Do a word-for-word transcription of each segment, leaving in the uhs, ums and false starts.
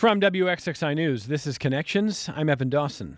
From W X X I News, this is Connections. I'm Evan Dawson.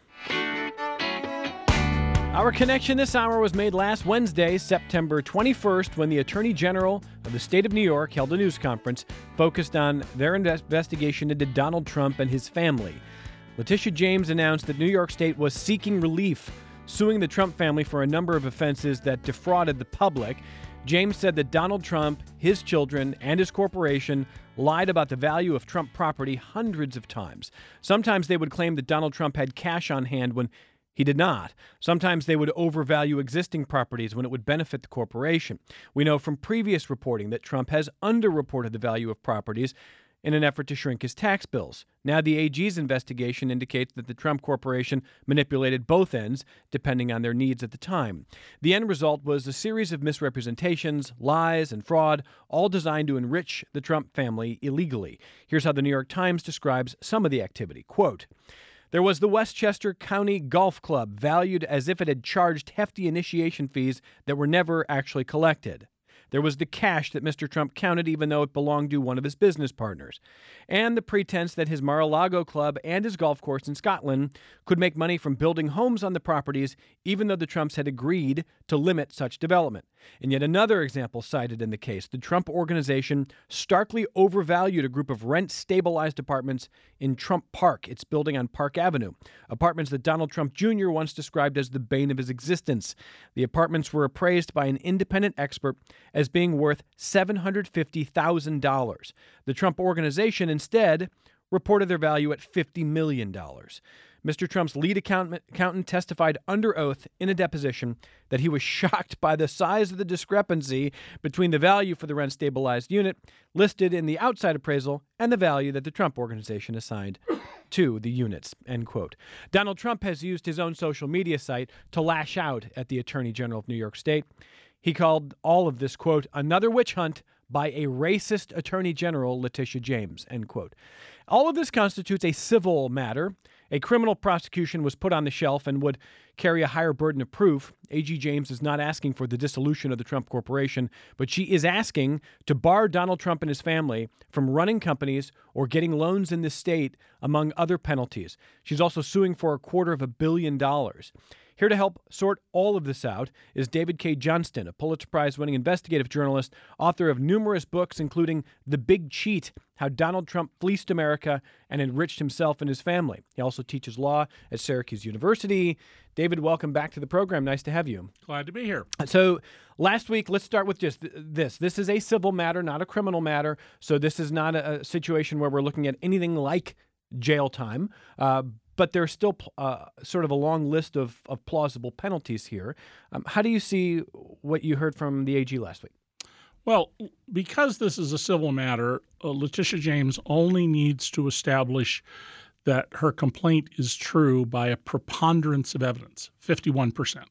Our connection this hour was made last Wednesday, September twenty-first, when the Attorney General of the state of New York held a news conference focused on their investigation into Donald Trump and his family. Letitia James announced that New York State was seeking relief, suing the Trump family for a number of offenses that defrauded the public. James said that Donald Trump, his children, and his corporation lied about the value of Trump property hundreds of times. Sometimes they would claim that Donald Trump had cash on hand when he did not. Sometimes they would overvalue existing properties when it would benefit the corporation. We know from previous reporting that Trump has underreported the value of properties in an effort to shrink his tax bills. Now the A G's investigation indicates that the Trump Corporation manipulated both ends, depending on their needs at the time. The end result was a series of misrepresentations, lies, and fraud, all designed to enrich the Trump family illegally. Here's how the New York Times describes some of the activity. Quote, "There was the Westchester County Golf Club, valued as if it had charged hefty initiation fees that were never actually collected. There was the cash that Mister Trump counted even though it belonged to one of his business partners. And the pretense that his Mar-a-Lago club and his golf course in Scotland could make money from building homes on the properties even though the Trumps had agreed to limit such development. And yet another example cited in the case, the Trump Organization starkly overvalued a group of rent-stabilized apartments in Trump Park, its building on Park Avenue, apartments that Donald Trump Junior once described as the bane of his existence. The apartments were appraised by an independent expert as being worth seven hundred fifty thousand dollars. The Trump Organization instead reported their value at fifty million dollars. Mister Trump's lead accountant testified under oath in a deposition that he was shocked by the size of the discrepancy between the value for the rent-stabilized unit listed in the outside appraisal and the value that the Trump Organization assigned to the units, end quote. Donald Trump has used his own social media site to lash out at the Attorney General of New York State. He called all of this, quote, another witch hunt by a racist Attorney General, Letitia James, end quote. All of this constitutes a civil matter. A criminal prosecution was put on the shelf and would carry a higher burden of proof. A G James is not asking for the dissolution of the Trump Corporation, but she is asking to bar Donald Trump and his family from running companies or getting loans in the state, among other penalties. She's also suing for a quarter of a billion dollars. Here to help sort all of this out is David Cay Johnston, a Pulitzer Prize-winning investigative journalist, author of numerous books, including The Big Cheat, How Donald Trump Fleeced America and Enriched Himself and His Family. He also teaches law at Syracuse University. David, welcome back to the program. Nice to have you. Glad to be here. So last week, let's start with just this. This is a civil matter, not a criminal matter. So this is not a, a situation where we're looking at anything like jail time. Uh, But there's still uh, sort of a long list of, of plausible penalties here. Um, how do you see what you heard from the A G last week? Well, because this is a civil matter, uh, Letitia James only needs to establish that her complaint is true by a preponderance of evidence, fifty-one percent.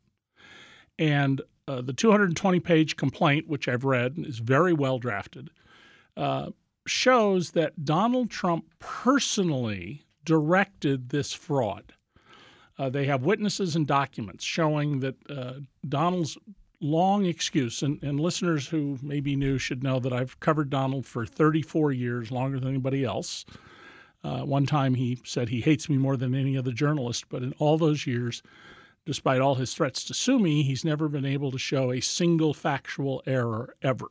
And uh, the two hundred twenty page complaint, which I've read and is very well drafted, uh, shows that Donald Trump personally directed this fraud. Uh, they have witnesses and documents showing that uh, Donald's long excuse, and, and listeners who may be new should know that I've covered Donald for thirty-four years, longer than anybody else. Uh, one time he said he hates me more than any other journalist, but in all those years, despite all his threats to sue me, he's never been able to show a single factual error ever.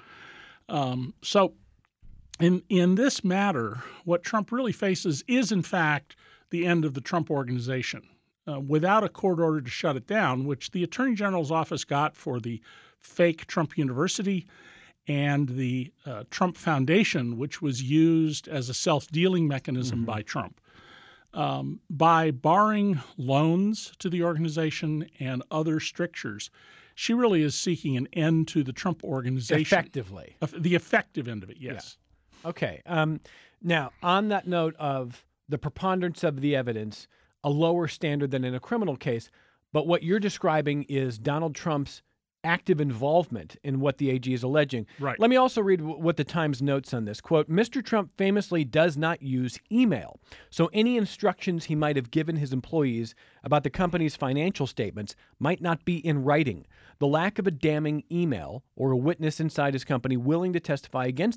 Um, so In in this matter, what Trump really faces is, in fact, the end of the Trump Organization. Uh, without a court order to shut it down, which the Attorney General's office got for the fake Trump University and the uh, Trump Foundation, which was used as a self-dealing mechanism mm-hmm. by Trump. Um, by barring loans to the organization and other strictures, she really is seeking an end to the Trump Organization. Effectively. Uh, the effective end of it, yes. Yeah. Okay. Um, now, on that note of the preponderance of the evidence, a lower standard than in a criminal case, but what you're describing is Donald Trump's active involvement in what the A G is alleging. Right. Let me also read w- what the Times notes on this. Quote, Mister Trump famously does not use email, so any instructions he might have given his employees about the company's financial statements might not be in writing. The lack of a damning email or a witness inside his company willing to testify against him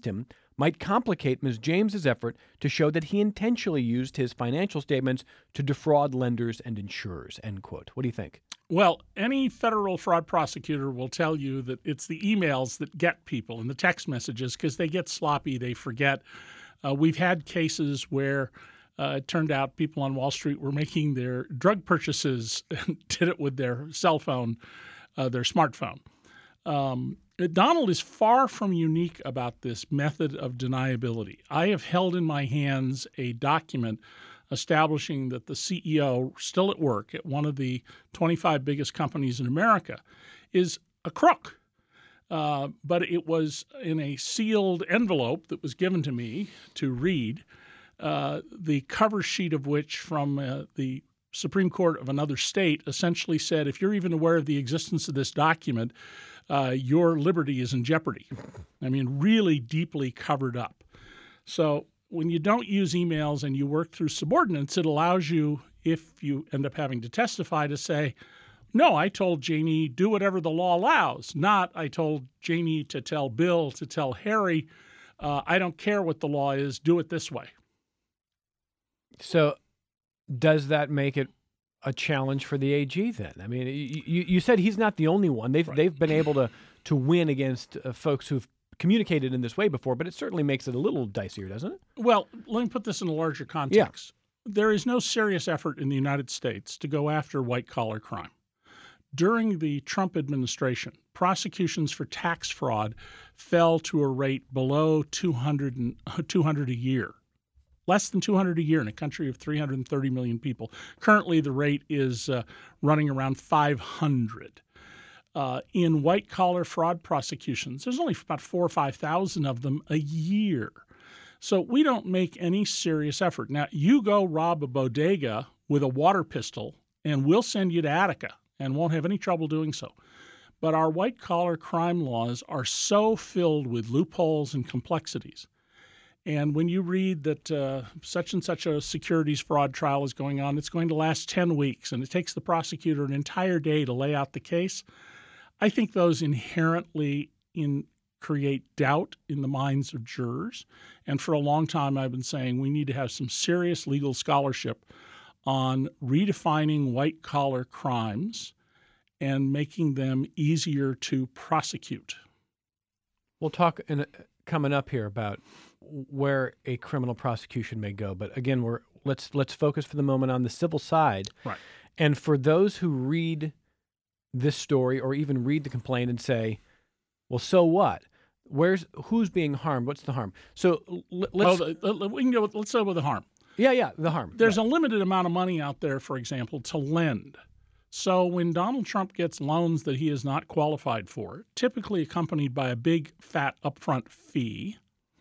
might complicate Miz James's effort to show that he intentionally used his financial statements to defraud lenders and insurers, end quote. What do you think? Well, any federal fraud prosecutor will tell you that it's the emails that get people and the text messages because they get sloppy, they forget. Uh, we've had cases where uh, it turned out people on Wall Street were making their drug purchases and did it with their cell phone, uh, their smartphone. Um, Donald is far from unique about this method of deniability. I have held in my hands a document establishing that the C E O, still at work at one of the twenty-five biggest companies in America, is a crook. Uh, but it was in a sealed envelope that was given to me to read, uh, the cover sheet of which from uh, the Supreme Court of another state essentially said, if you're even aware of the existence of this document, uh, your liberty is in jeopardy. I mean, really deeply covered up. So when you don't use emails and you work through subordinates, it allows you, if you end up having to testify, to say, no, I told Janie, do whatever the law allows, not I told Janie to tell Bill, to tell Harry, uh, I don't care what the law is, do it this way. So does that make it a challenge for the A G then? I mean, you, you said he's not the only one. They've, right. they've been able to, to win against uh, folks who've communicated in this way before, but it certainly makes it a little dicier, doesn't it? Well, let me put this in a larger context. Yeah. There is no serious effort in the United States to go after white-collar crime. During the Trump administration, prosecutions for tax fraud fell to a rate below two hundred, two hundred a year, less than two hundred a year in a country of three hundred thirty million people. Currently, the rate is uh, running around five hundred. Uh, in white-collar fraud prosecutions, there's only about four or five thousand of them a year. So we don't make any serious effort. Now, you go rob a bodega with a water pistol, and we'll send you to Attica and won't have any trouble doing so. But our white-collar crime laws are so filled with loopholes and complexities. And when you read that uh, such and such a securities fraud trial is going on, it's going to last ten weeks, and it takes the prosecutor an entire day to lay out the case, I think those inherently in, create doubt in the minds of jurors. And for a long time, I've been saying we need to have some serious legal scholarship on redefining white-collar crimes and making them easier to prosecute. We'll talk in, coming up here about where a criminal prosecution may go. But again, we're let's let's focus for the moment on the civil side. Right. And for those who read this story or even read the complaint and say, well, so what? Where's who's being harmed? What's the harm? So l- let's oh, we can go with, let's start with the harm. Yeah, yeah, the harm. There's right. a limited amount of money out there, for example, to lend. So when Donald Trump gets loans that he is not qualified for, typically accompanied by a big, fat upfront fee,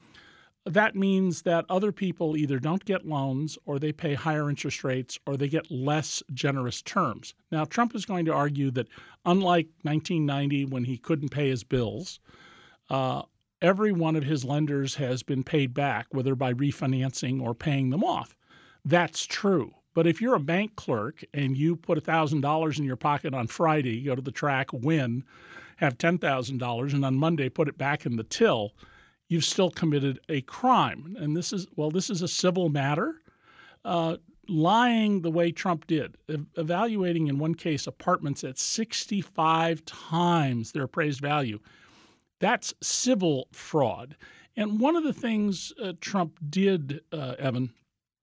that means that other people either don't get loans or they pay higher interest rates or they get less generous terms. Now, Trump is going to argue that unlike nineteen ninety when he couldn't pay his bills, uh, every one of his lenders has been paid back, whether by refinancing or paying them off. That's true. But if you're a bank clerk and you put one thousand dollars in your pocket on Friday, go to the track, win, have ten thousand dollars, and on Monday put it back in the till, you've still committed a crime. And this is, well, this is a civil matter. Uh, lying the way Trump did, ev- evaluating in one case apartments at sixty-five times their appraised value, that's civil fraud. And one of the things uh, Trump did, uh, Evan,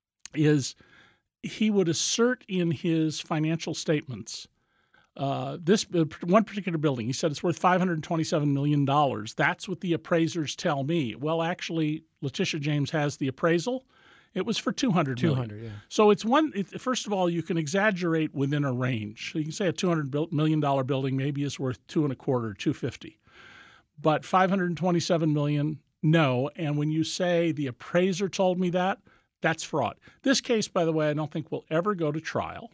is he would assert in his financial statements uh, this uh, one particular building. He said it's worth five hundred twenty-seven million dollars. That's what the appraisers tell me. Well, actually, Letitia James has the appraisal. It was for two hundred million dollars. two hundred, yeah. So it's one. It, first of all, you can exaggerate within a range. So you can say a two hundred million dollars building maybe is worth two and a quarter, two fifty. But five hundred twenty-seven million dollars, no. And when you say the appraiser told me that, that's fraud. This case, by the way, I don't think will ever go to trial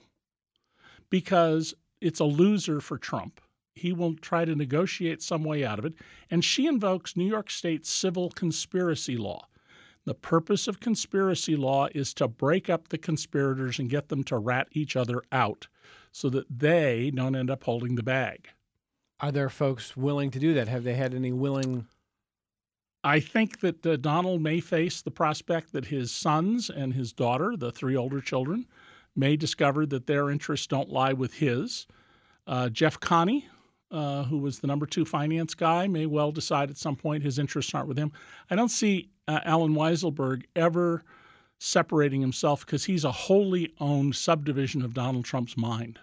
because it's a loser for Trump. He will try to negotiate some way out of it. And she invokes New York State civil conspiracy law. The purpose of conspiracy law is to break up the conspirators and get them to rat each other out so that they don't end up holding the bag. Are there folks willing to do that? Have they had any willing I think that uh, Donald may face the prospect that his sons and his daughter, the three older children, may discover that their interests don't lie with his. Uh, Jeff Connie, uh, who was the number two finance guy, may well decide at some point his interests aren't with him. I don't see uh, Alan Weisselberg ever separating himself because he's a wholly owned subdivision of Donald Trump's mind.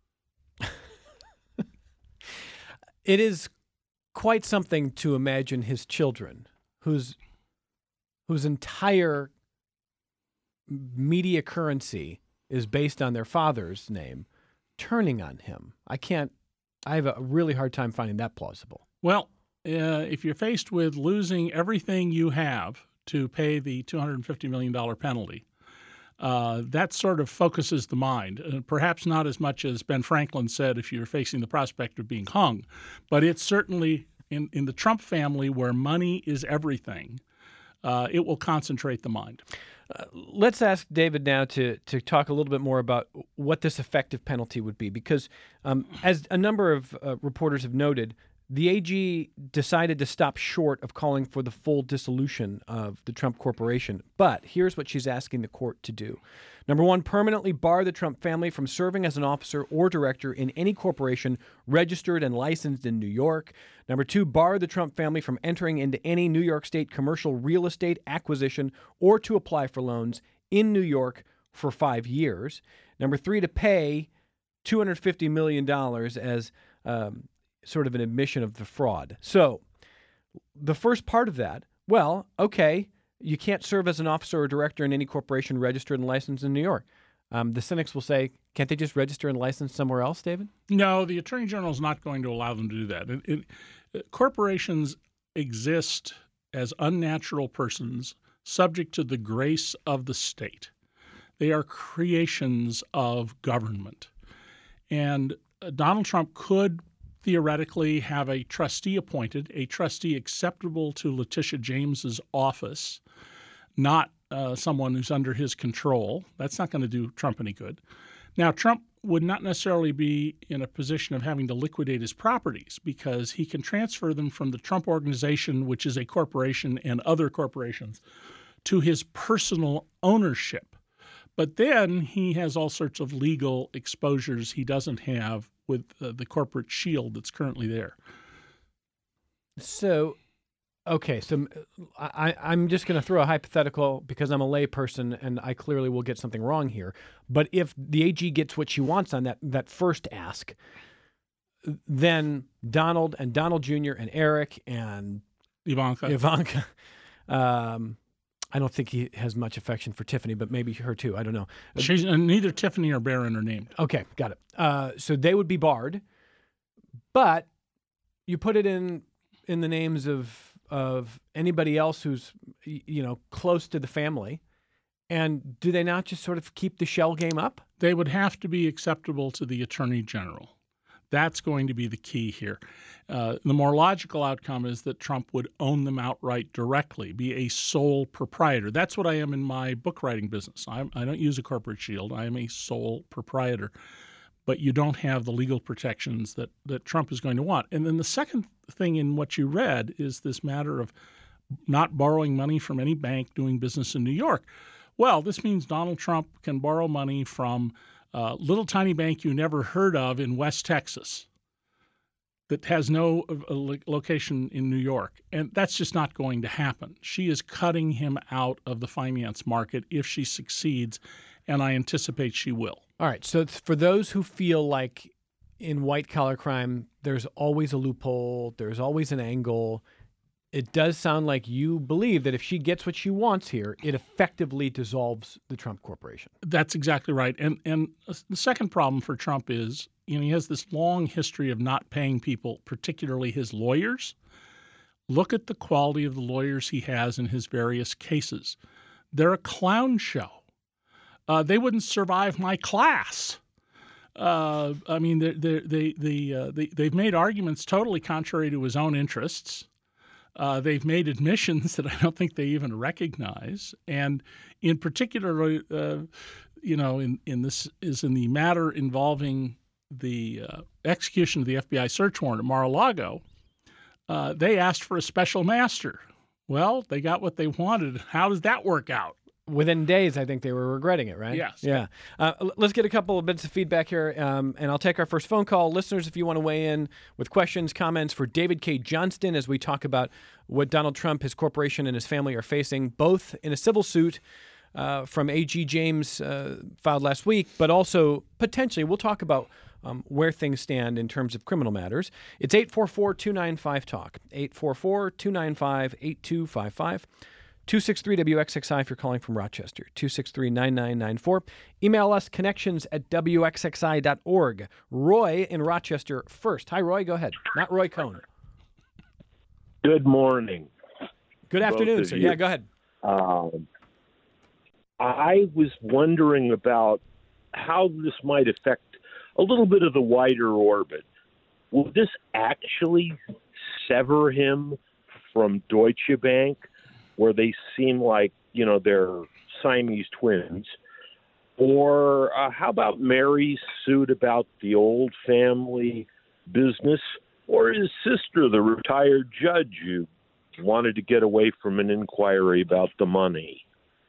It is quite something to imagine his children, whose whose entire media currency is based on their father's name, turning on him. I can't. I have a really hard time finding that plausible. Well, uh, if you're faced with losing everything you have to pay the two hundred fifty million dollars penalty, Uh, that sort of focuses the mind. Uh, perhaps not as much as Ben Franklin said if you're facing the prospect of being hung, but it's certainly in, in the Trump family where money is everything, uh, it will concentrate the mind. Uh, let's ask David now to to talk a little bit more about what this effective penalty would be, because um, as a number of uh, reporters have noted, the A G decided to stop short of calling for the full dissolution of the Trump Corporation. But here's what she's asking the court to do. Number one, permanently bar the Trump family from serving as an officer or director in any corporation registered and licensed in New York. Number two, bar the Trump family from entering into any New York State commercial real estate acquisition or to apply for loans in New York for five years. Number three, to pay two hundred fifty million dollars as um, sort of an admission of the fraud. So the first part of that, well, okay, you can't serve as an officer or director in any corporation registered and licensed in New York. Um, the cynics will say, can't they just register and license somewhere else, David? No, the Attorney General is not going to allow them to do that. It, it, corporations exist as unnatural persons subject to the grace of the state. They are creations of government. And uh, Donald Trump could theoretically have a trustee appointed, a trustee acceptable to Letitia James's office, not uh, someone who's under his control. That's not going to do Trump any good. Now, Trump would not necessarily be in a position of having to liquidate his properties because he can transfer them from the Trump Organization, which is a corporation, and other corporations, to his personal ownership. But then he has all sorts of legal exposures he doesn't have with uh, the corporate shield that's currently there. So, okay, so I, I'm just going to throw a hypothetical because I'm a layperson and I clearly will get something wrong here. But if the A G gets what she wants on that, that first ask, then Donald and Donald Junior and Eric and Ivanka, Ivanka um, I don't think he has much affection for Tiffany, but maybe her too. I don't know. She's, uh, neither Tiffany or Barron are named. Okay, got it. Uh, so they would be barred, but you put it in in the names of of anybody else who's you know close to the family, and do they not just sort of keep the shell game up? They would have to be acceptable to the Attorney General. That's going to be the key here. Uh, the more logical outcome is that Trump would own them outright directly, be a sole proprietor. That's what I am in my book writing business. I'm, I don't use a corporate shield. I am a sole proprietor. But you don't have the legal protections that, that Trump is going to want. And then the second thing in what you read is this matter of not borrowing money from any bank doing business in New York. Well, this means Donald Trump can borrow money from a little tiny bank you never heard of in West Texas that has no uh, location in New York. And that's just not going to happen. She is cutting him out of the finance market if she succeeds, and I anticipate she will. All right. So for those who feel like in white-collar crime, there's always a loophole, there's always an angle, it does sound like you believe that if she gets what she wants here, it effectively dissolves the Trump Corporation. That's exactly right. And and the second problem for Trump is, you know, he has this long history of not paying people, particularly his lawyers. Look at the quality of the lawyers he has in his various cases. They're a clown show. Uh, they wouldn't survive my class. Uh, I mean, they they they they, uh, they they've made arguments totally contrary to his own interests. Uh, they've made admissions that I don't think they even recognize, and in particular, uh, you know, in, in this is in the matter involving the uh, execution of the F B I search warrant at Mar-a-Lago. Uh, they asked for a special master. Well, they got what they wanted. How does that work out? Within days, I think they were regretting it, right? Yes. Yeah. Uh, l- let's get a couple of bits of feedback here, um, and I'll take our first phone call. Listeners, if you want to weigh in with questions, comments for David K. Johnston as we talk about what Donald Trump, his corporation, and his family are facing, both in a civil suit uh, from A G James uh, filed last week, but also potentially we'll talk about um, where things stand in terms of criminal matters. It's eight four four, two nine five, talk, eight four four, two nine five, eight two five five. two six three W X X I if you're calling from Rochester, two six three, nine nine nine four. Email us, connections at W X X I dot org. Roy in Rochester first. Hi, Roy. Go ahead. Not Roy Cohn. Good morning. Good afternoon, sir. you. Yeah, go ahead. Um, I was wondering about how this might affect a little bit of the wider orbit. Will this actually sever him from Deutsche Bank, where they seem like, you know, they're Siamese twins? Or uh, how about Mary's suit about the old family business, or his sister, the retired judge who wanted to get away from an inquiry about the money?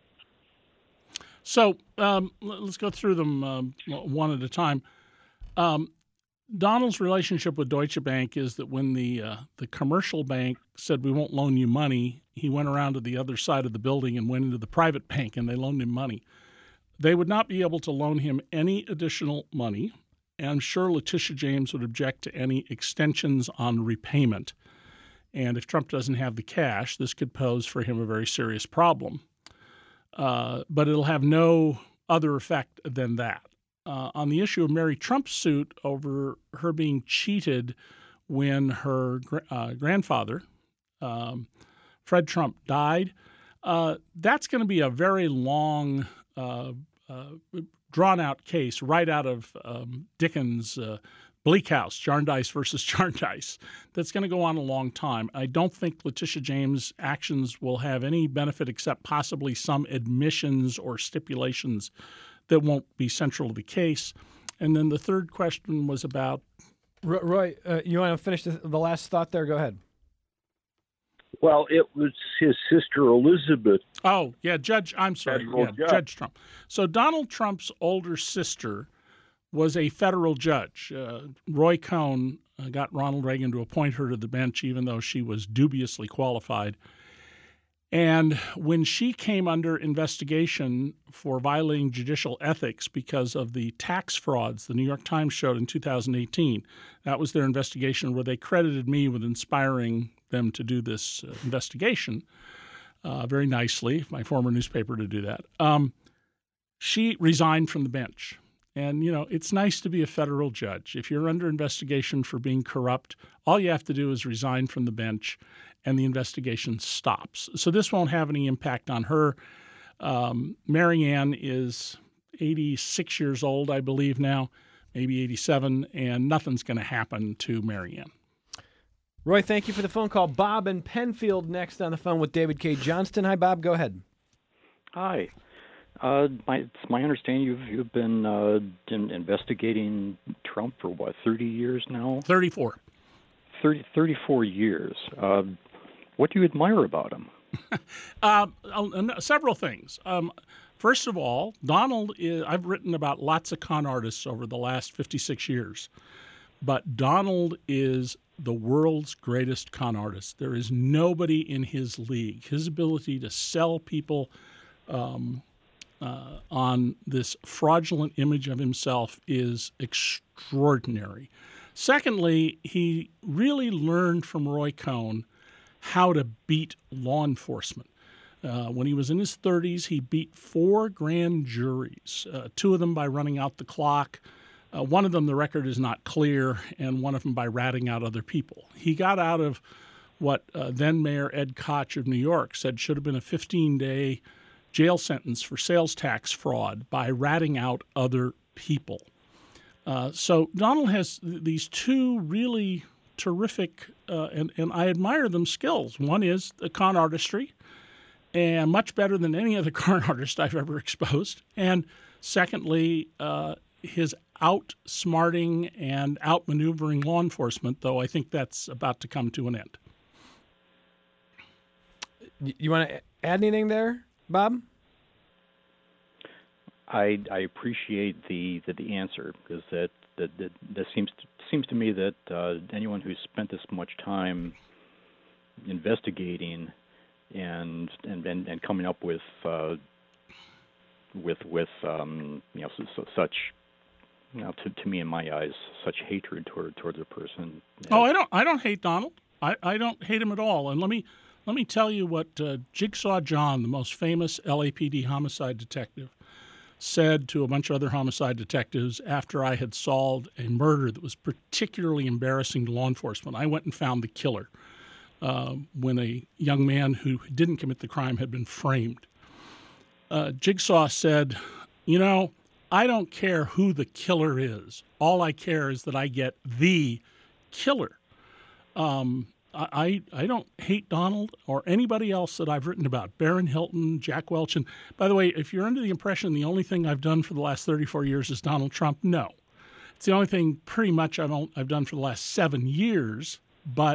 So um, let's go through them um, one at a time. Um, Donald's relationship with Deutsche Bank is that when the uh, the commercial bank said we won't loan you money, he went around to the other side of the building and went into the private bank and they loaned him money. They would not be able to loan him any additional money, and I'm sure Letitia James would object to any extensions on repayment. And if Trump doesn't have the cash, this could pose for him a very serious problem. Uh, but it'll have no other effect than that. Uh, on the issue of Mary Trump's suit over her being cheated when her uh, grandfather, um, Fred Trump, died, uh, that's going to be a very long, uh, uh, drawn-out case right out of um, Dickens' uh, Bleak House, Jarndyce versus Jarndyce. That's going to go on a long time. I don't think Letitia James' actions will have any benefit except possibly some admissions or stipulations that won't be central to the case. And then the third question was about... Roy, uh, you want to finish the, the last thought there? Go ahead. Well, it was his sister Elizabeth. Oh, yeah, Judge, I'm sorry, Federal yeah, judge. Judge Trump. So Donald Trump's older sister was a federal judge. Uh, Roy Cohn uh, got Ronald Reagan to appoint her to the bench, even though she was dubiously qualified. And when she came under investigation for violating judicial ethics because of the tax frauds the New York Times showed in two thousand eighteen, that was their investigation where they credited me with inspiring them to do this uh, investigation uh, very nicely, my former newspaper to do that. Um, she resigned from the bench. And, you know, it's nice to be a federal judge. If you're under investigation for being corrupt, all you have to do is resign from the bench and the investigation stops. So this won't have any impact on her. Um, Marianne is eighty-six years old, I believe now, maybe eighty-seven, and nothing's going to happen to Marianne. Roy, thank you for the phone call. Bob in Penfield next on the phone with David K. Johnston. Hi, Bob. Go ahead. Hi. Uh, my, it's my understanding you've you've been uh, in investigating Trump for what, thirty years now? thirty-four. thirty, thirty-four years. Uh, what do you admire about him? uh, several things. Um, first of all, Donald is, I've written about lots of con artists over the last fifty-six years, but Donald is the world's greatest con artist. There is nobody in his league. His ability to sell people um, Uh, on this fraudulent image of himself is extraordinary. Secondly, he really learned from Roy Cohn how to beat law enforcement. Uh, when he was in his thirties, he beat four grand juries, uh, two of them by running out the clock. Uh, one of them, the record is not clear, and one of them by ratting out other people. He got out of what uh, then Mayor Ed Koch of New York said should have been a fifteen-day jail sentence for sales tax fraud by ratting out other people. Uh, so Donald has th- these two really terrific, uh, and, and I admire them, skills. One is the con artistry, and much better than any other con artist I've ever exposed. And secondly, uh, his outsmarting and outmaneuvering law enforcement, though I think that's about to come to an end. You want to add anything there, Bob? I I appreciate the the, the answer because that that that, that seems to, seems to me that uh, anyone who's spent this much time investigating and and and, and coming up with uh, with with um, you know so, so, such you know to, to me in my eyes such hatred toward towards a person. Oh, I don't I don't hate Donald. I, I don't hate him at all. And let me let me tell you what uh, Jigsaw John, the most famous L A P D homicide detective, said to a bunch of other homicide detectives after I had solved a murder that was particularly embarrassing to law enforcement. I went and found the killer uh, when a young man who didn't commit the crime had been framed. Uh, Jigsaw said, you know, I don't care who the killer is. All I care is that I get the killer. Um, I, I don't hate Donald or anybody else that I've written about, Barron Hilton, Jack Welch. And by the way, if you're under the impression the only thing I've done for the last thirty-four years is Donald Trump, no. It's the only thing pretty much I've, I've done for the last seven years. But,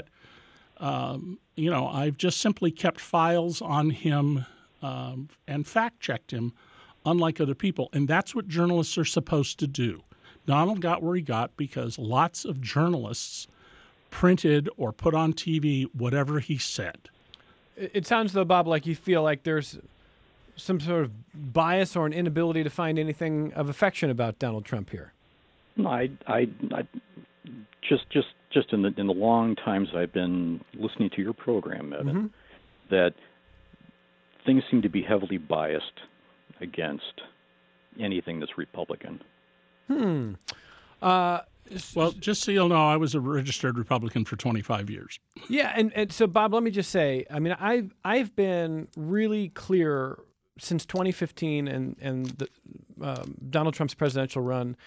um, you know, I've just simply kept files on him um, and fact-checked him, unlike other people. And that's what journalists are supposed to do. Donald got where he got because lots of journalists printed or put on T V whatever he said. It sounds, though, Bob, like you feel like there's some sort of bias or an inability to find anything of affection about Donald Trump here. No, I, I, I just, just, just in the in the long times I've been listening to your program, Evan, mm-hmm. that things seem to be heavily biased against anything that's Republican. Hmm. Uh, Well, just so you'll know, I was a registered Republican for twenty-five years. Yeah, and, and so, Bob, let me just say, I mean, I've, I've been really clear since twenty fifteen and, and the, um, Donald Trump's presidential run,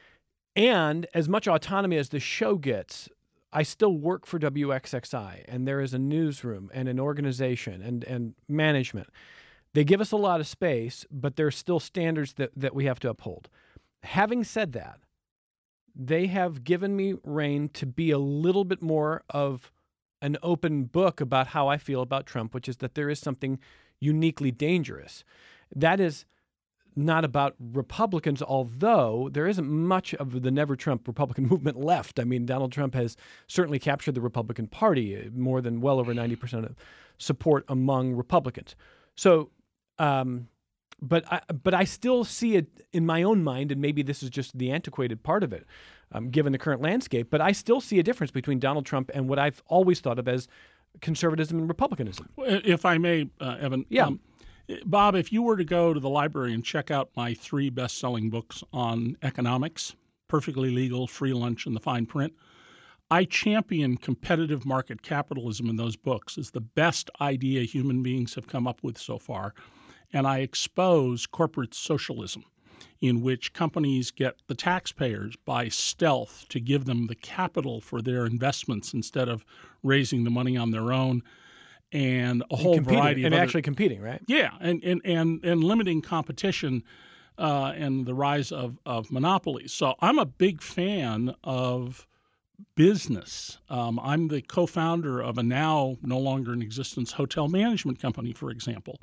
and as much autonomy as the show gets, I still work for W X X I, and there is a newsroom and an organization and, and management. They give us a lot of space, but there are still standards that, that we have to uphold. Having said that, they have given me rein to be a little bit more of an open book about how I feel about Trump, which is that there is something uniquely dangerous. That is not about Republicans, although there isn't much of the Never Trump Republican movement left. I mean, Donald Trump has certainly captured the Republican Party, more than well over ninety percent of support among Republicans. So, um, But I, but I still see it in my own mind, and maybe this is just the antiquated part of it, um, given the current landscape, but I still see a difference between Donald Trump and what I've always thought of as conservatism and republicanism. If I may, uh, Evan. Yeah. Um, Bob, if you were to go to the library and check out my three best-selling books on economics, Perfectly Legal, Free Lunch, and The Fine Print, I champion competitive market capitalism in those books as the best idea human beings have come up with so far. And I expose corporate socialism, in which companies get the taxpayers by stealth to give them the capital for their investments instead of raising the money on their own, and a whole and variety of and other, actually competing, right? Yeah, and and and, and limiting competition uh, and the rise of, of monopolies. So I'm a big fan of business. Um, I'm the co-founder of a now no longer in existence hotel management company, for example.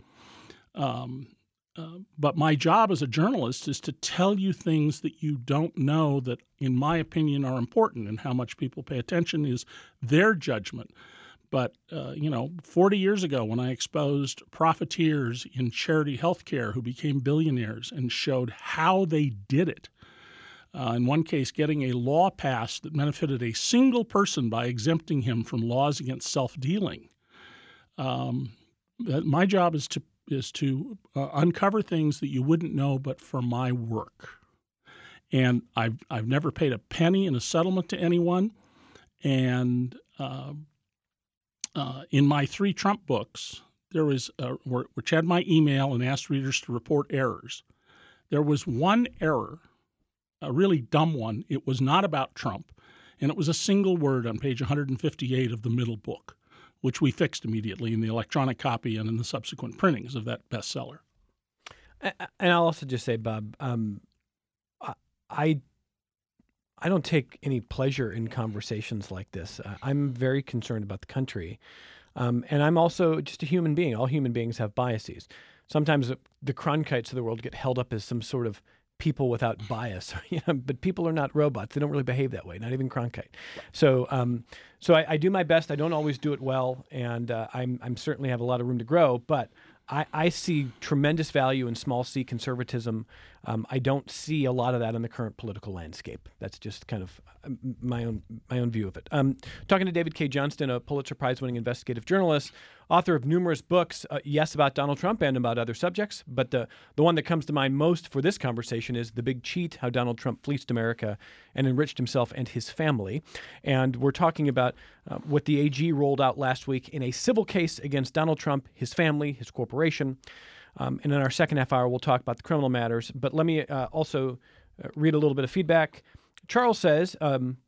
Um, uh, but my job as a journalist is to tell you things that you don't know that, in my opinion, are important, and how much people pay attention is their judgment. But, uh, you know, forty years ago when I exposed profiteers in charity healthcare who became billionaires and showed how they did it, uh, in one case getting a law passed that benefited a single person by exempting him from laws against self-dealing, um, my job is to is to uh, uncover things that you wouldn't know but for my work. And I've, I've never paid a penny in a settlement to anyone. And uh, uh, in my three Trump books, there was, uh, which had my email and asked readers to report errors, there was one error, a really dumb one. It was not about Trump, and it was a single word on page one hundred fifty-eight of the middle book, which we fixed immediately in the electronic copy and in the subsequent printings of that bestseller. And I'll also just say, Bob, um, I I don't take any pleasure in conversations like this. I'm very concerned about the country. Um, and I'm also just a human being. All human beings have biases. Sometimes the Cronkites of the world get held up as some sort of people without bias, you know, but people are not robots. They don't really behave that way, not even Cronkite. So um, so I, I do my best. I don't always do it well, and uh, I'm, I'm certainly have a lot of room to grow, but I, I see tremendous value in small c conservatism. Um, I don't see a lot of that in the current political landscape. That's just kind of my own my own view of it. Um, talking to David Cay Johnston, a Pulitzer Prize-winning investigative journalist, author of numerous books, uh, yes, about Donald Trump and about other subjects, but the, the one that comes to mind most for this conversation is The Big Cheat, How Donald Trump Fleeced America and Enriched Himself and His Family. And we're talking about uh, what the A G rolled out last week in a civil case against Donald Trump, his family, his corporation. Um, and in our second half hour, we'll talk about the criminal matters. But let me uh, also uh, read a little bit of feedback. Charles says, um,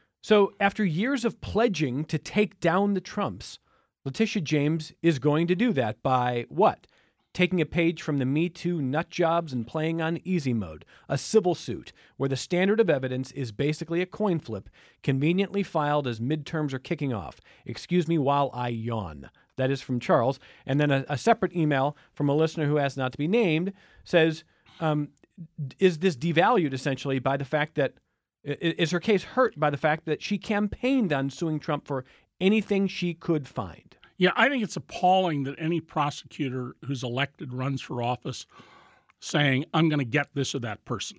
so after years of pledging to take down the Trumps, Letitia James is going to do that by what? Taking a page from the Me Too nut jobs and playing on easy mode, a civil suit where the standard of evidence is basically a coin flip, conveniently filed as midterms are kicking off. Excuse me while I yawn. That is from Charles. And then a, a separate email from a listener who asked not to be named says, um, is this devalued essentially by the fact that, is her case hurt by the fact that she campaigned on suing Trump for anything she could find? Yeah, I think it's appalling that any prosecutor who's elected runs for office saying, I'm going to get this or that person.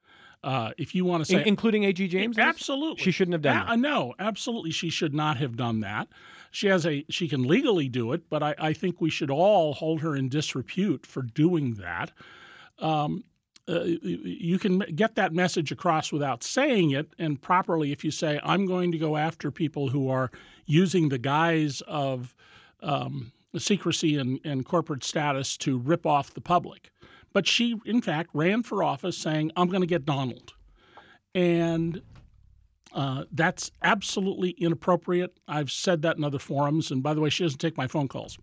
Uh, if you want to say... In- including A G James? Absolutely. She shouldn't have done uh, that. No, absolutely she should not have done that. She has a she can legally do it, but I, I think we should all hold her in disrepute for doing that. Um, uh, you can get that message across without saying it, and properly if you say, I'm going to go after people who are using the guise of um, secrecy and, and corporate status to rip off the public. But she, in fact, ran for office saying, I'm going to get Donald. And uh, that's absolutely inappropriate. I've said that in other forums. And by the way, she doesn't take my phone calls.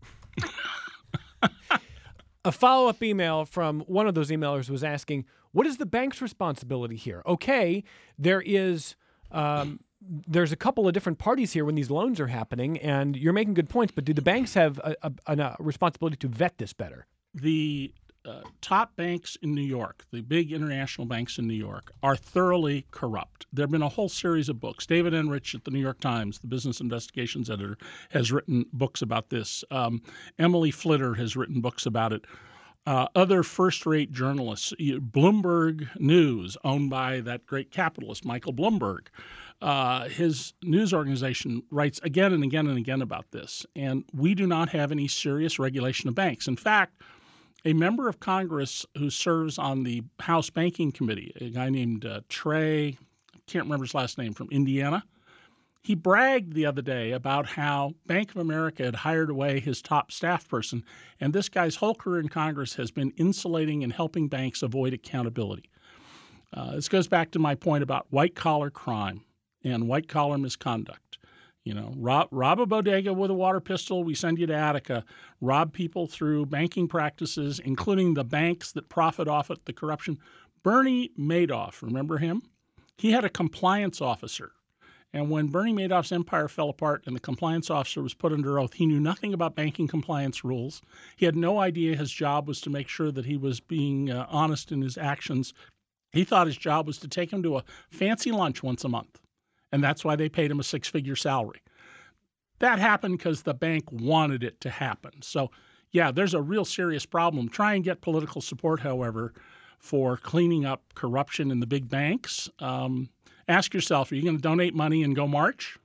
A follow-up email from one of those emailers was asking, what is the bank's responsibility here? Okay, there is... Um, there's a couple of different parties here when these loans are happening, and you're making good points, but do the banks have a, a, a responsibility to vet this better? The uh, top banks in New York, the big international banks in New York, are thoroughly corrupt. There have been a whole series of books. David Enrich at the New York Times, the business investigations editor, has written books about this. Um, Emily Flitter has written books about it. Uh, other first-rate journalists, Bloomberg News, owned by that great capitalist, Michael Bloomberg, uh, his news organization writes again and again and again about this. And we do not have any serious regulation of banks. In fact, a member of Congress who serves on the House Banking Committee, a guy named uh, Trey, I can't remember his last name, from Indiana, he bragged the other day about how Bank of America had hired away his top staff person, and this guy's whole career in Congress has been insulating and helping banks avoid accountability. Uh, this goes back to my point about white-collar crime and white-collar misconduct. You know, rob, rob a bodega with a water pistol, we send you to Attica. Rob people through banking practices, including the banks that profit off it, the corruption. Bernie Madoff, remember him? He had a compliance officer. And when Bernie Madoff's empire fell apart and the compliance officer was put under oath, he knew nothing about banking compliance rules. He had no idea his job was to make sure that he was being uh, honest in his actions. He thought his job was to take him to a fancy lunch once a month. And that's why they paid him a six-figure salary. That happened because the bank wanted it to happen. So, yeah, there's a real serious problem. Try and get political support, however, for cleaning up corruption in the big banks. Um, ask yourself, are you going to donate money and go march?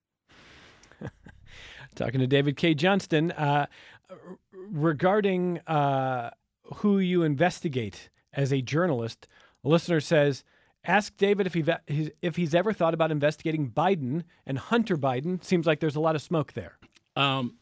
Talking to David Cay Johnston, uh, regarding uh, who you investigate as a journalist, a listener says, ask David if, he, if he's ever thought about investigating Biden and Hunter Biden. Seems like there's a lot of smoke there. Um,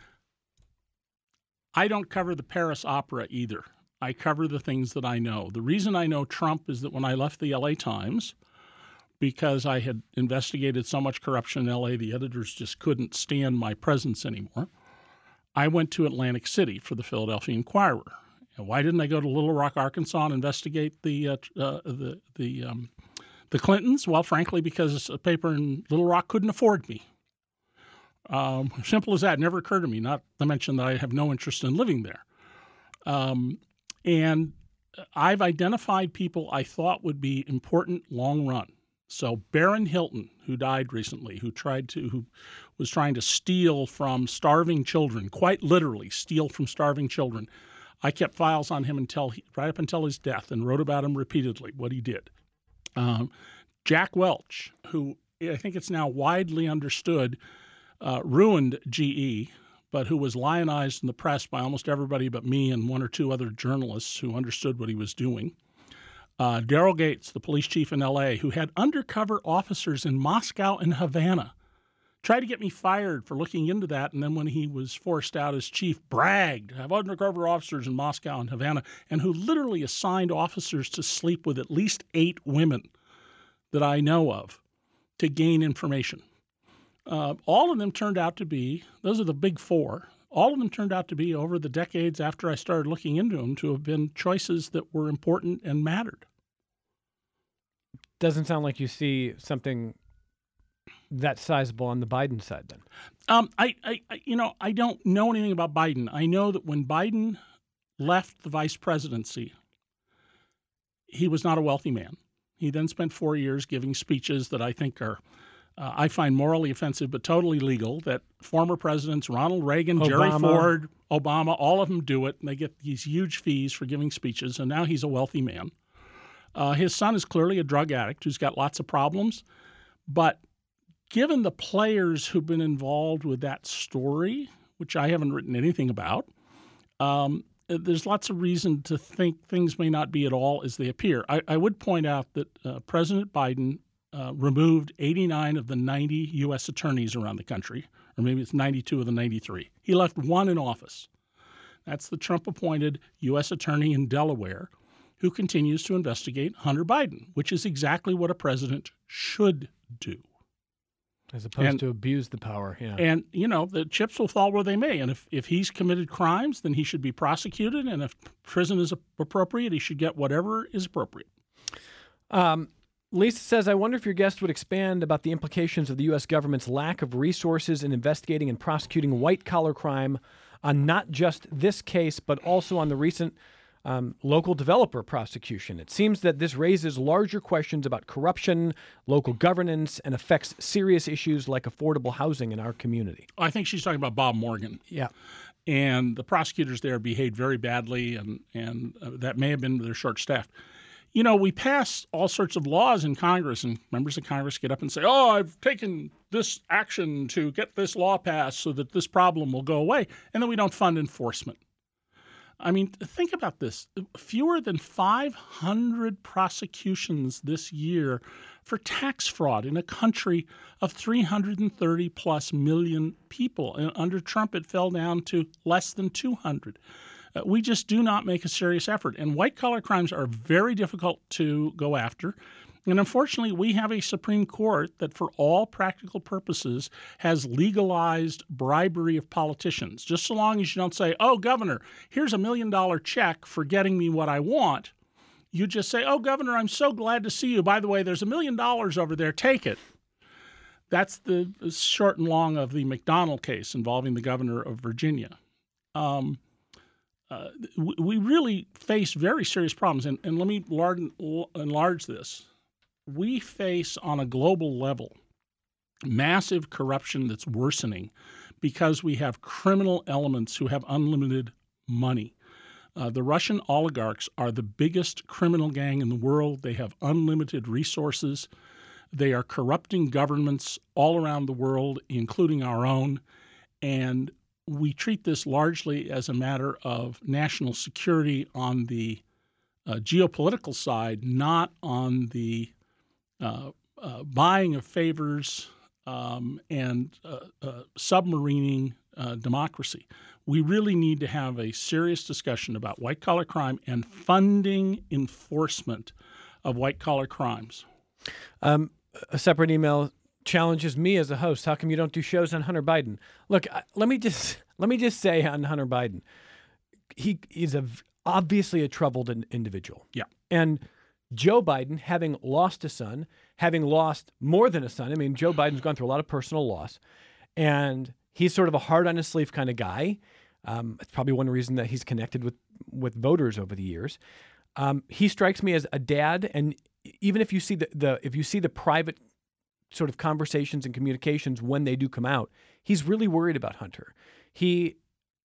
I don't cover the Paris Opera either. I cover the things that I know. The reason I know Trump is that when I left the L A Times, because I had investigated so much corruption in L A, the editors just couldn't stand my presence anymore, I went to Atlantic City for the Philadelphia Inquirer. And why didn't I go to Little Rock, Arkansas, and investigate the uh, uh, the the um, the Clintons? Well, frankly, because a paper in Little Rock couldn't afford me. Um, simple as that. Never occurred to me, not to mention that I have no interest in living there. Um, and I've identified people I thought would be important long run. So Barron Hilton, who died recently, who tried to, who was trying to steal from starving children, quite literally steal from starving children. I kept files on him until he, right up until his death, and wrote about him repeatedly, what he did. Um, Jack Welch, who I think it's now widely understood uh, ruined G E, but who was lionized in the press by almost everybody but me and one or two other journalists who understood what he was doing. Uh, Daryl Gates, the police chief in L A, who had undercover officers in Moscow and Havana, tried to get me fired for looking into that, and then when he was forced out as chief, bragged, I have undercover officers in Moscow and Havana, and who literally assigned officers to sleep with at least eight women that I know of to gain information. Uh, all of them turned out to be, those are the big four, all of them turned out to be, over the decades after I started looking into them, to have been choices that were important and mattered. Doesn't sound like you see something that sizable on the Biden side then. Um, I, I, you know, I don't know anything about Biden. I know that when Biden left the vice presidency, he was not a wealthy man. He then spent four years giving speeches that I think are, uh, I find morally offensive, but totally legal, that former presidents, Ronald Reagan, Obama. Jerry Ford, Obama, all of them do it, and they get these huge fees for giving speeches, and now he's a wealthy man. Uh, his son is clearly a drug addict who's got lots of problems, but given the players who've been involved with that story, which I haven't written anything about, um, there's lots of reason to think things may not be at all as they appear. I, I would point out that uh, President Biden uh, removed eighty-nine of the ninety U S attorneys around the country, or maybe it's ninety-two of the ninety-three. He left one in office. That's the Trump-appointed U S attorney in Delaware, who continues to investigate Hunter Biden, which is exactly what a president should do. As opposed and, to abuse the power, yeah. And, you know, the chips will fall where they may. And if, if he's committed crimes, then he should be prosecuted. And if prison is appropriate, he should get whatever is appropriate. Um, Lisa says, I wonder if your guest would expand about the implications of the U S government's lack of resources in investigating and prosecuting white-collar crime on not just this case, but also on the recent Um, local developer prosecution. It seems that this raises larger questions about corruption, local governance, and affects serious issues like affordable housing in our community. I think she's talking about Bob Morgan. Yeah. And the prosecutors there behaved very badly, and, and uh, that may have been they're short-staffed. You know, we pass all sorts of laws in Congress, and members of Congress get up and say, oh, I've taken this action to get this law passed so that this problem will go away, and then we don't fund enforcement. I mean, think about this. Fewer than five hundred prosecutions this year for tax fraud in a country of three hundred thirty plus million people. And under Trump, it fell down to less than two hundred. Uh, we just do not make a serious effort. And white-collar crimes are very difficult to go after. And unfortunately, we have a Supreme Court that, for all practical purposes, has legalized bribery of politicians. Just so long as you don't say, oh, Governor, here's a million-dollar check for getting me what I want, you just say, oh, Governor, I'm so glad to see you. By the way, there's a million dollars over there. Take it. That's the short and long of the McDonnell case involving the governor of Virginia. Um, uh, we really face very serious problems. And, and let me large, enlarge this. We face on a global level massive corruption that's worsening because we have criminal elements who have unlimited money. Uh, the Russian oligarchs are the biggest criminal gang in the world. They have unlimited resources. They are corrupting governments all around the world, including our own. And we treat this largely as a matter of national security on the uh, geopolitical side, not on the Uh, uh, buying of favors um, and uh, uh, submarining uh, democracy. We really need to have a serious discussion about white-collar crime and funding enforcement of white-collar crimes. Um, a separate email challenges me as a host. How come you don't do shows on Hunter Biden? Look, I, let me just let me just say on Hunter Biden, he is a obviously a troubled in, individual. Yeah, and Joe Biden, having lost a son, having lost more than a son, I mean, Joe Biden's gone through a lot of personal loss, And he's sort of a hard on his sleeve kind of guy. Um, it's probably one reason that he's connected with, with voters over the years. Um, he strikes me as a dad, and even if you see the, the if you see the private sort of conversations and communications when they do come out, he's really worried about Hunter. He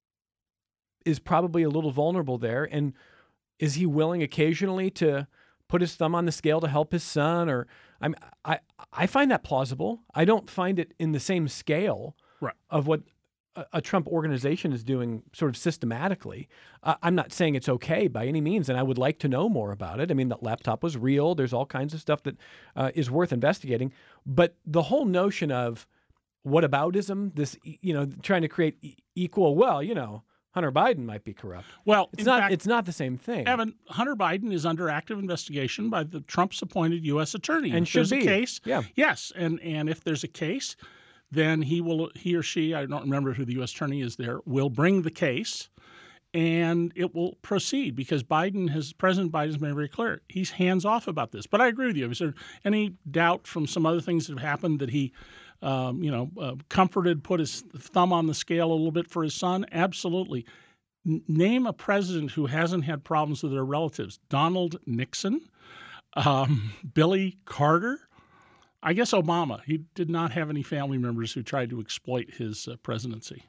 is probably a little vulnerable there, and is he willing occasionally to put his thumb on the scale to help his son? Or I'm, I I find that plausible. I don't find it in the same scale right. of what a, a Trump organization is doing sort of systematically. Uh, I'm not saying it's okay by any means, and I would like to know more about it. I mean, that laptop was real. There's all kinds of stuff that uh, is worth investigating. But the whole notion of whataboutism, this, you know, trying to create e- equal, well, you know, Hunter Biden might be corrupt. Well, it's in not. fact, it's not the same thing. Evan, Hunter Biden is under active investigation by the Trump's-appointed U S attorney. And if should there's be. a case, Yeah. yes, and and if there's a case, then he will, he or she, I don't remember who the U S attorney is there, will bring the case, and it will proceed because Biden has President Biden has made very clear he's hands off about this. But I agree with you. Is there any doubt from some other things that have happened that he, um, you know, uh, comforted, put his thumb on the scale a little bit for his son? Absolutely. Name a president who hasn't had problems with their relatives. Donald Nixon, um, Billy Carter. I guess Obama. He did not have any family members who tried to exploit his uh, presidency.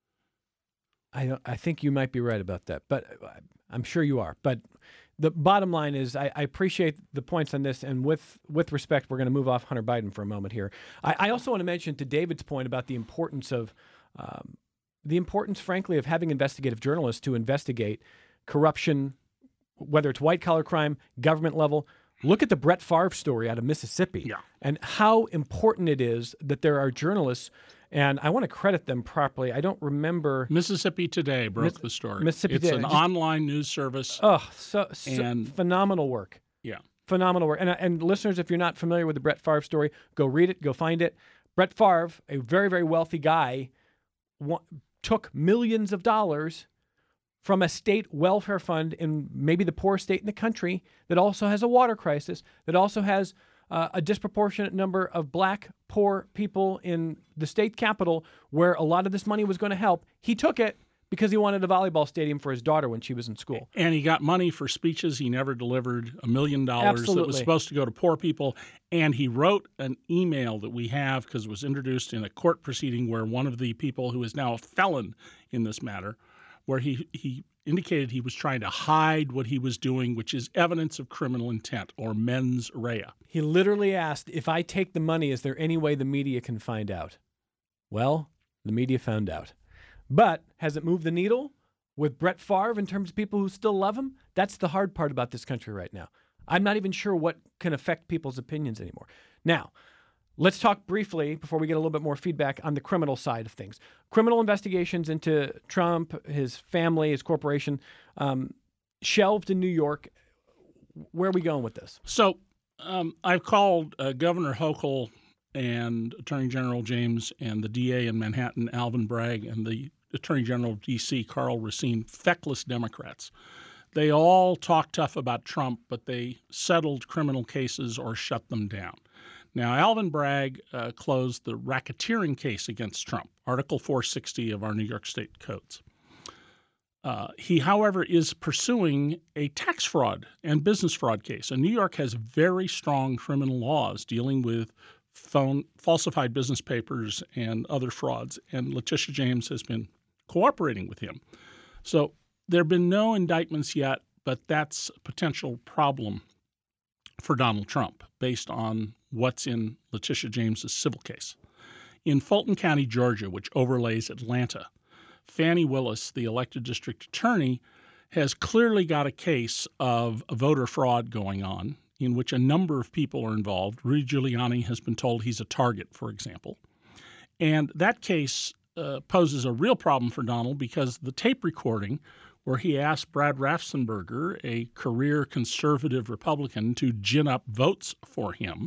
I don't- I think you might be right about that, but I'm sure you are. But the bottom line is I, I appreciate the points on this, and with with respect, we're going to move off Hunter Biden for a moment here. I, I also want to mention to David's point about the importance of um, the importance, frankly, of having investigative journalists to investigate corruption, whether it's white-collar crime, government level. Look at the Brett Favre story out of Mississippi Yeah. and how important it is that there are journalists, and I want to credit them properly. I don't remember. Mississippi Today broke Miss- the story. Mississippi it's Today. an Just- online news service. Oh, so, so And- phenomenal work. Yeah. Phenomenal work. And, and listeners, if you're not familiar with the Brett Favre story, go read it, go find it. Brett Favre, a very, very wealthy guy, wa- took millions of dollars from a state welfare fund in maybe the poorest state in the country that also has a water crisis, that also has uh, a disproportionate number of black poor people in the state capital where a lot of this money was going to help. He took it because he wanted a volleyball stadium for his daughter when she was in school. And he got money for speeches he never delivered, a million dollars that was Absolutely. supposed to go to poor people. And he wrote an email that we have because it was introduced in a court proceeding where one of the people who is now a felon in this matter, where he, he indicated he was trying to hide what he was doing, which is evidence of criminal intent or mens rea. He literally asked, if I take the money, is there any way the media can find out? Well, the media found out. But has it moved the needle with Brett Favre in terms of people who still love him? That's the hard part about this country right now. I'm not even sure what can affect people's opinions anymore. Now, let's talk briefly, before we get a little bit more feedback, on the criminal side of things. Criminal investigations into Trump, his family, his corporation, um, shelved in New York. Where are we going with this? So um, I've called uh, Governor Hochul and Attorney General James and the D A in Manhattan, Alvin Bragg, and the Attorney General of D C, Carl Racine, feckless Democrats. They all talk tough about Trump, but they settled criminal cases or shut them down. Now, Alvin Bragg uh, closed the racketeering case against Trump, Article four sixty of our New York State codes. Uh, he, however, is pursuing a tax fraud and business fraud case. And New York has very strong criminal laws dealing with phone, falsified business papers and other frauds. And Letitia James has been cooperating with him. So there have been no indictments yet, but that's a potential problem for Donald Trump based on what's in Letitia James's civil case. In Fulton County, Georgia, which overlays Atlanta, Fannie Willis, the elected district attorney, has clearly got a case of voter fraud going on in which a number of people are involved. Rudy Giuliani has been told he's a target, for example. And that case uh, poses a real problem for Donald because the tape recording where he asked Brad Raffensperger, a career conservative Republican, to gin up votes for him,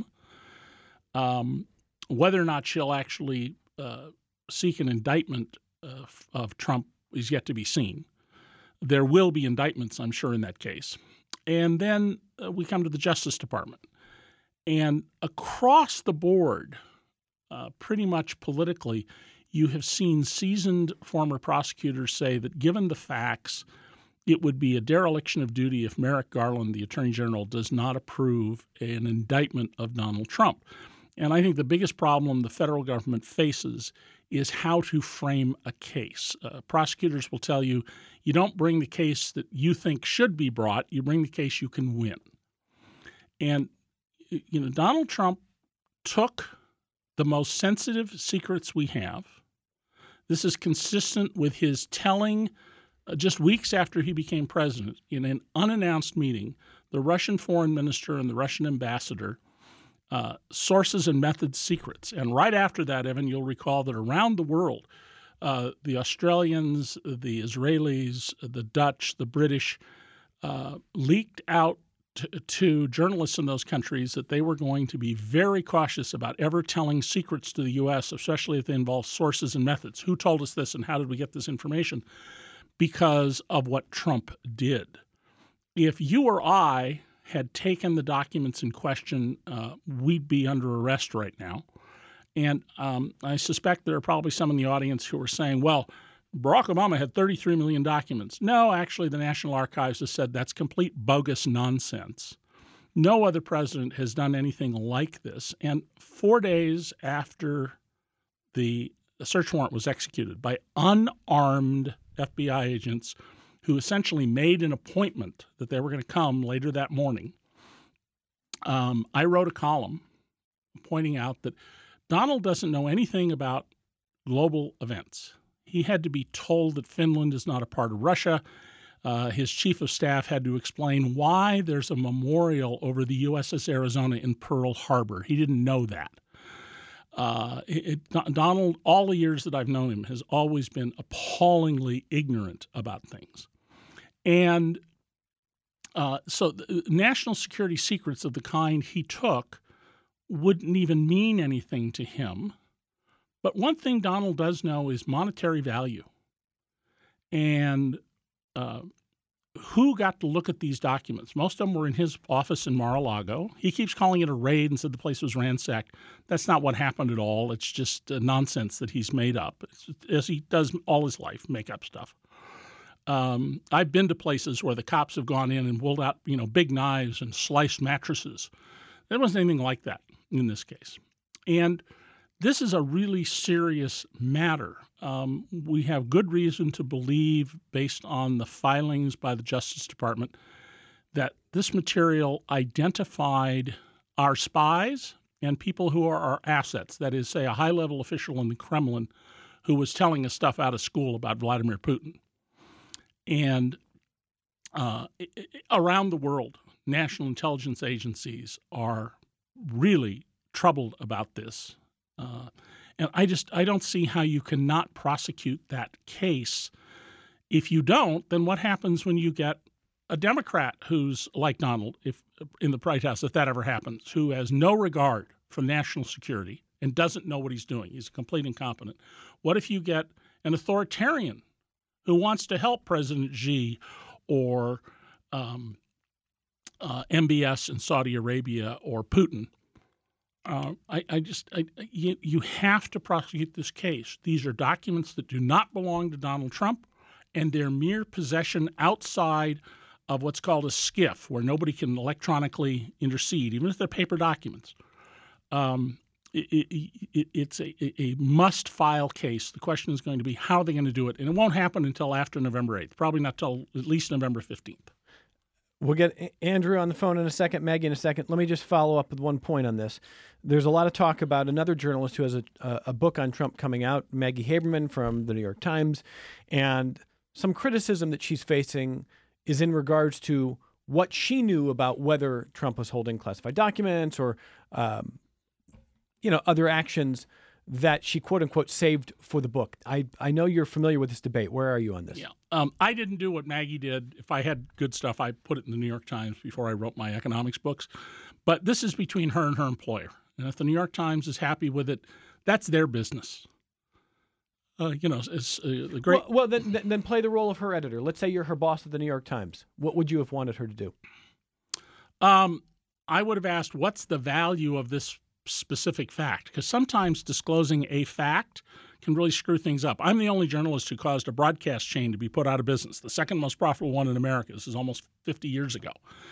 um, whether or not she'll actually uh, seek an indictment uh, of Trump is yet to be seen. There will be indictments, I'm sure, in that case. And then uh, we come to the Justice Department. And across the board, uh, pretty much politically, you have seen seasoned former prosecutors say that given the facts, it would be a dereliction of duty if Merrick Garland, the Attorney General, does not approve an indictment of Donald Trump. And I think the biggest problem the federal government faces is how to frame a case. Uh, prosecutors will tell you, you don't bring the case that you think should be brought, you bring the case you can win. And, you know, Donald Trump took the most sensitive secrets we have. This is consistent with his telling, uh, just weeks after he became president, in an unannounced meeting, the Russian foreign minister and the Russian ambassador uh, sources and methods secrets. And right after that, Evan, you'll recall that around the world, uh, the Australians, the Israelis, the Dutch, the British uh, leaked out to, to journalists in those countries that they were going to be very cautious about ever telling secrets to the U S, especially if they involve sources and methods. Who told us this and how did we get this information? Because of what Trump did. If you or I had taken the documents in question, uh, we'd be under arrest right now. And um, I suspect there are probably some in the audience who are saying, well, Barack Obama had thirty-three million documents. No, actually, the National Archives has said that's complete bogus nonsense. No other president has done anything like this. And four days after the search warrant was executed by unarmed F B I agents who essentially made an appointment that they were going to come later that morning, um, I wrote a column pointing out that Donald doesn't know anything about global events. He had to be told that Finland is not a part of Russia. Uh, his chief of staff had to explain why there's a memorial over the U S S Arizona in Pearl Harbor. He didn't know that. Uh, it, it, Donald, all the years that I've known him, has always been appallingly ignorant about things. And uh, so the national security secrets of the kind he took wouldn't even mean anything to him. But one thing Donald does know is monetary value. And uh, who got to look at these documents? Most of them were in his office in Mar-a-Lago. He keeps calling it a raid and said the place was ransacked. That's not what happened at all. It's just uh, nonsense that he's made up, it's, as he does all his life, make up stuff. Um, I've been to places where the cops have gone in and pulled out, you know, big knives and sliced mattresses. There wasn't anything like that in this case. And this is a really serious matter. Um, we have good reason to believe, based on the filings by the Justice Department, that this material identified our spies and people who are our assets, that is, say, a high-level official in the Kremlin who was telling us stuff out of school about Vladimir Putin. And uh, around the world, national intelligence agencies are really troubled about this. Uh, and I just I don't see how you cannot prosecute that case. If you don't, then what happens when you get a Democrat who's like Donald, if in the White House, if that ever happens, who has no regard for national security and doesn't know what he's doing? He's a complete incompetent. What if you get an authoritarian who wants to help President Xi or um, uh, M B S in Saudi Arabia or Putin? Uh, I, I just I, you, you have to prosecute this case. These are documents that do not belong to Donald Trump, and their mere possession outside of what's called a SCIF, where nobody can electronically intercede, even if they're paper documents. Um, it, it, it, it's a, a must-file case. The question is going to be how are they going to do it, and it won't happen until after November eighth, probably not until at least November fifteenth. We'll get Andrew on the phone in a second, Maggie in a second. Let me just follow up with one point on this. There's a lot of talk about another journalist who has a, a book on Trump coming out, Maggie Haberman from the New York Times, and some criticism that she's facing is in regards to what she knew about whether Trump was holding classified documents or, um, you know, other actions that she, quote unquote, saved for the book. I, I know you're familiar with this debate. Where are you on this? Yeah. Um, I didn't do what Maggie did. If I had good stuff, I put it in the New York Times before I wrote my economics books. But this is between her and her employer. And if the New York Times is happy with it, that's their business. Uh, you know, it's uh, the great. Well, well then, then play the role of her editor. Let's say you're her boss at the New York Times. What would you have wanted her to do? Um, I would have asked, what's the value of this specific fact? Because sometimes disclosing a fact can really screw things up. I'm the only journalist who caused a broadcast chain to be put out of business, the second most profitable one in America. This is almost fifty years ago.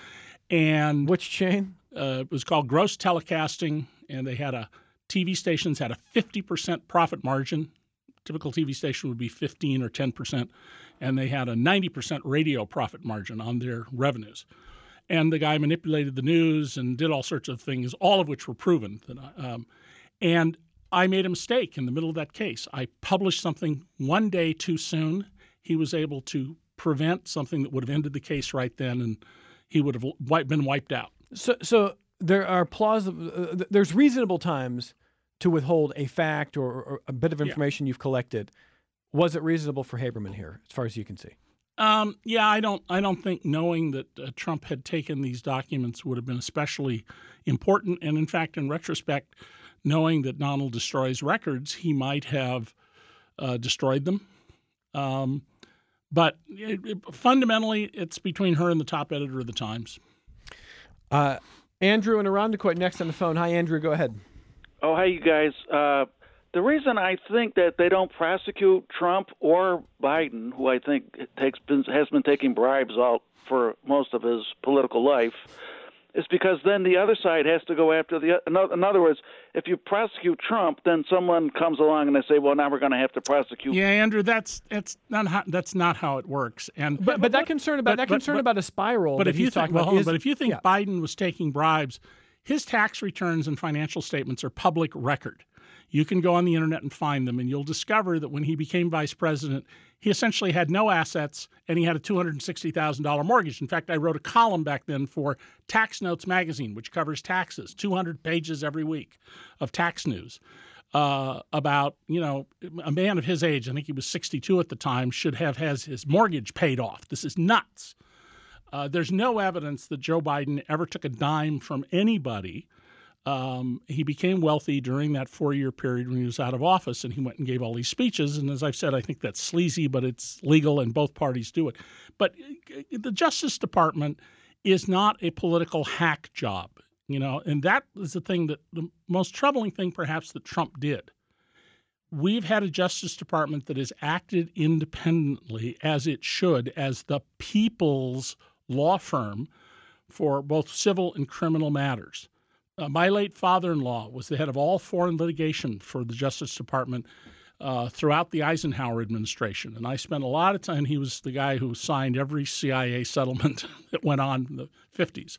And which chain? Uh, it was called Gross Telecasting, and they had a T V stations had a fifty percent profit margin. Typical T V station would be fifteen or ten percent, and they had a ninety percent radio profit margin on their revenues. And the guy manipulated the news and did all sorts of things, all of which were proven. That I, um, and I made a mistake in the middle of that case. I published something one day too soon. He was able to prevent something that would have ended the case right then, and he would have wi- been wiped out. So, so there are plausible. Uh, there's reasonable times to withhold a fact or, or a bit of information yeah. you've collected. Was it reasonable for Haberman here, as far as you can see? Um, yeah, I don't. I don't think knowing that uh, Trump had taken these documents would have been especially important. And in fact, in retrospect, knowing that Donald destroys records, he might have uh, destroyed them. Um, but it, it, fundamentally, it's between her and the top editor of the Times. Uh, Andrew and Irondequoit next on the phone. Hi, Andrew. Go ahead. Oh, hey, you guys. Uh, the reason I think that they don't prosecute Trump or Biden, who I think takes been, has been taking bribes out for most of his political life, is because then the other side has to go after the. In other words, if you prosecute Trump, then someone comes along and they say, "Well, now we're going to have to prosecute." Yeah, Andrew, that's that's not how, that's not how it works. And but but that concern about but, that concern but, about a spiral. But that if you he's think, talking well, about is, but if you think yeah. Biden was taking bribes, his tax returns and financial statements are public record. You can go on the internet and find them, and you'll discover that when he became vice president, he essentially had no assets, and he had a two hundred sixty thousand dollars mortgage. In fact, I wrote a column back then for Tax Notes magazine, which covers taxes, two hundred pages every week of tax news, uh, about, you know, a man of his age, I think he was sixty-two at the time, should have has his mortgage paid off. This is nuts. Uh, there's no evidence that Joe Biden ever took a dime from anybody. Um, he became wealthy during that four-year period when he was out of office, and he went and gave all these speeches. And as I've said, I think that's sleazy, but it's legal, and both parties do it. But the Justice Department is not a political hack job, you know, and that is the thing that the most troubling thing, perhaps, that Trump did. We've had a Justice Department that has acted independently, as it should, as the people's law firm for both civil and criminal matters. Uh, my late father-in-law was the head of all foreign litigation for the Justice Department uh, throughout the Eisenhower administration. And I spent a lot of time, he was the guy who signed every C I A settlement that went on in the fifties.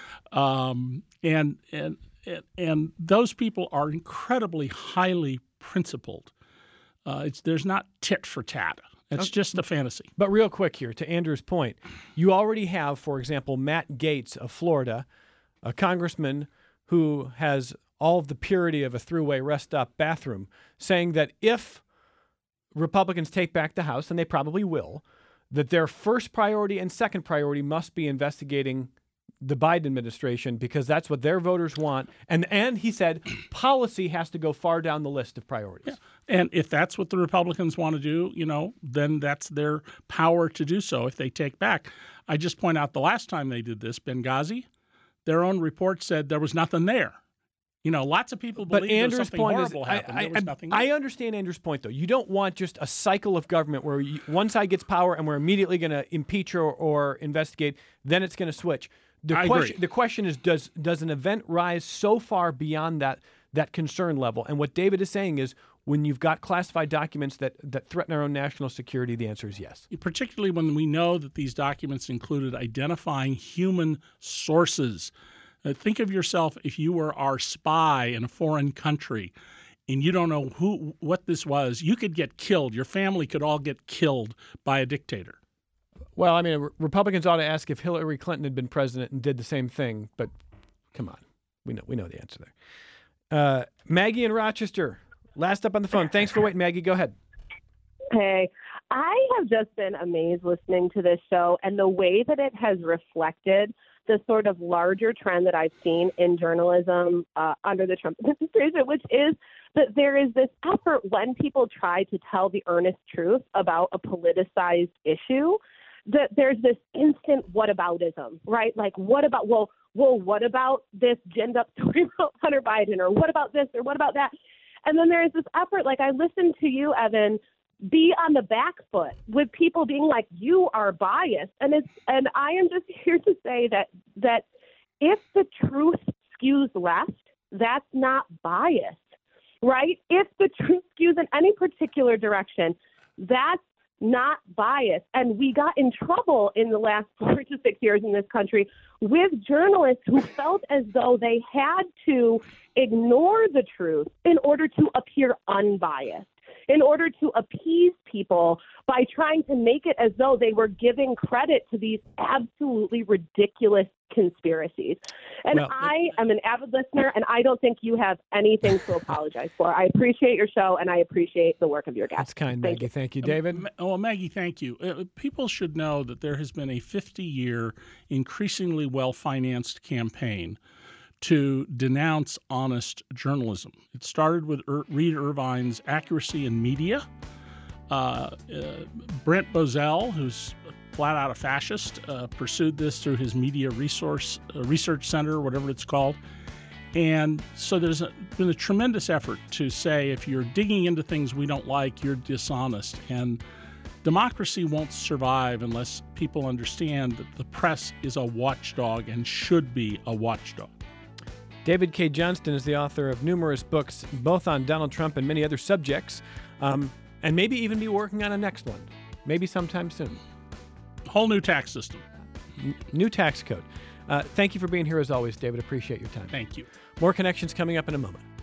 Um, and, and, and, and those people are incredibly highly principled. Uh, it's, there's not tit for tat. It's just a fantasy. But real quick here, to Andrew's point, you already have, for example, Matt Gaetz of Florida, a congressman who has all of the purity of a throughway rest-stop bathroom, saying that if Republicans take back the House, and they probably will, that their first priority and second priority must be investigating the Biden administration because that's what their voters want. And and he said policy has to go far down the list of priorities. Yeah. And if that's what the Republicans want to do, you know, then that's their power to do so if they take back. I just point out the last time they did this, Benghazi, their own report said there was nothing there. You know, lots of people believe there was something horrible happened. There was nothing there. I understand Andrew's point, though. You don't want just a cycle of government where you, one side gets power and we're immediately going to impeach or, or investigate, then it's going to switch. The I question, agree. The question is, does does an event rise so far beyond that that concern level? And what David is saying is, when you've got classified documents that, that threaten our own national security, the answer is yes. Particularly when we know that these documents included identifying human sources. Uh, think of yourself if you were our spy in a foreign country and you don't know who what this was, you could get killed. Your family could all get killed by a dictator. Well, I mean, Republicans ought to ask if Hillary Clinton had been president and did the same thing, but come on. We know we know the answer there. Uh, Maggie in Rochester, last up on the phone. Thanks for waiting, Maggie. Go ahead. Hey, I have just been amazed listening to this show and the way that it has reflected the sort of larger trend that I've seen in journalism uh, under the Trump administration, which is that there is this effort when people try to tell the earnest truth about a politicized issue, that there's this instant whataboutism, right? Like, what about, well, well, what about this ginned up story about Hunter Biden, or what about this, or what about that? And then there is this effort, like I listened to you, Evan, be on the back foot with people being like, you are biased. And it's and I am just here to say that that if the truth skews left, that's not biased, right? If the truth skews in any particular direction, that's not biased. And we got in trouble in the last four to six years in this country with journalists who felt as though they had to ignore the truth in order to appear unbiased, in order to appease people by trying to make it as though they were giving credit to these absolutely ridiculous conspiracies. And well, I am an avid listener, and I don't think you have anything to apologize for. I appreciate your show, and I appreciate the work of your guests. That's kind, Thank Maggie. you. Thank you, David. Um, well, Maggie, thank you. Uh, people should know that there has been a fifty-year, increasingly well-financed campaign to denounce honest journalism. It started with Ir- Reed Irvine's Accuracy in Media. Uh, uh, Brent Bozell, who's flat out a fascist, uh, pursued this through his Media Resource uh, Research Center, whatever it's called. And so there's a, been a tremendous effort to say if you're digging into things we don't like, you're dishonest. And democracy won't survive unless people understand that the press is a watchdog and should be a watchdog. David Cay Johnston is the author of numerous books, both on Donald Trump and many other subjects, um, and maybe even be working on a next one, maybe sometime soon. Whole new tax system. N- new tax code. Uh, thank you for being here as always, David. Appreciate your time. Thank you. More Connections coming up in a moment.